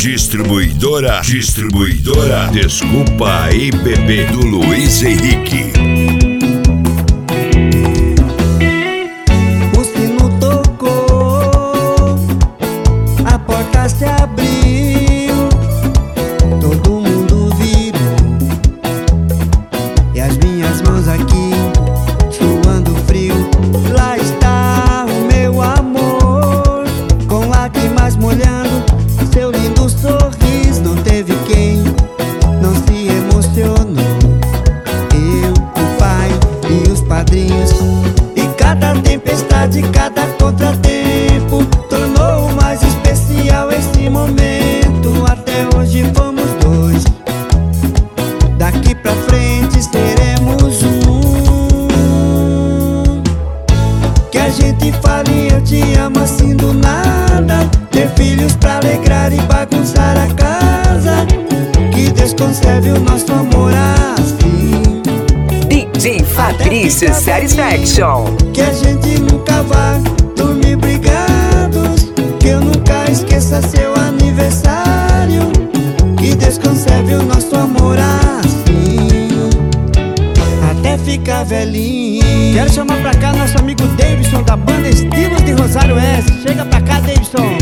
Distribuidora Desculpa aí, bebê, do Luiz Henrique. O sino tocou, a porta se abriu, todo mundo virou, e as minhas mãos aqui, suando frio. Lá está o meu amor, com lágrimas molhando seu lindo sorriso. Não teve quem não se emocionou, eu, o pai e os padrinhos. E cada tempestade, cada contratempo tornou mais especial esse momento. Até hoje fomos dois, daqui pra frente seremos um. Que a gente fale eu te amo assim do nada, ter filhos pra alegrar e bagunçar a casa. Que Deus conserve o nosso amor assim. DJ Fabrício Satisfaction. Que a gente nunca vá dormir brigados, que eu nunca esqueça seu aniversário. Que Deus conserve o nosso amor assim, até ficar velhinho. Quero chamar pra cá nosso amigo Davidson, da banda Estilos de Rosário Oeste. Chega pra cá, Davidson.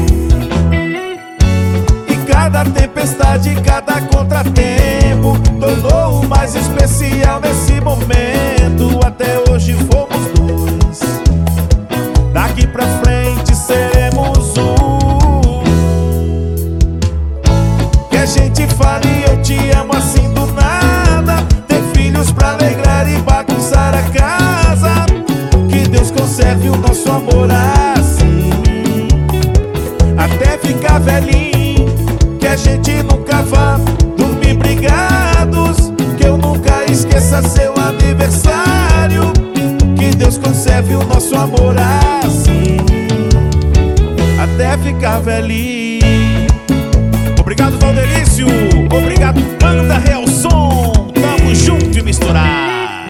E cada tempestade, cada contratempo tornou o mais especial nesse momento. Até hoje fomos dois, daqui pra frente seremos um. Que a gente fale eu te amo assim do nada, ter filhos pra alegrar e bagunçar a casa. Que Deus conserve o nosso amor assim, até ficar velhinho. Que a gente nunca vá dormir brigados, que eu nunca esqueça seu aniversário. Que Deus conserve o nosso amor assim, até ficar velhinho. Obrigado, Valderício. Obrigado, Banda Real.